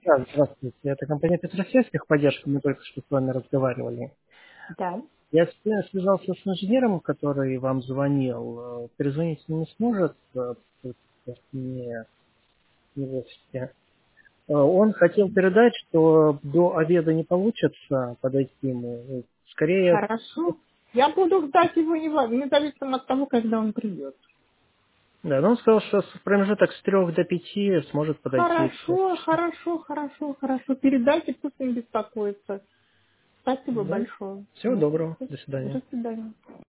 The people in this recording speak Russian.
Да, здравствуйте. Это компания Петросельских техподдержка, мы только что с вами разговаривали. Да. Я связался с инженером, который вам звонил. Перезвонить он не сможет, не в офисе. Он хотел передать, что до обеда не получится подойти ему. Скорее, Хорошо. Я буду ждать его независимо от того, когда он придет. да, но он сказал, что в промежуток с 3 до 5 сможет подойти. Хорошо, хорошо, хорошо, хорошо. Передайте, пусть не беспокоится. Спасибо Да. большое. Всего доброго. До свидания. До свидания.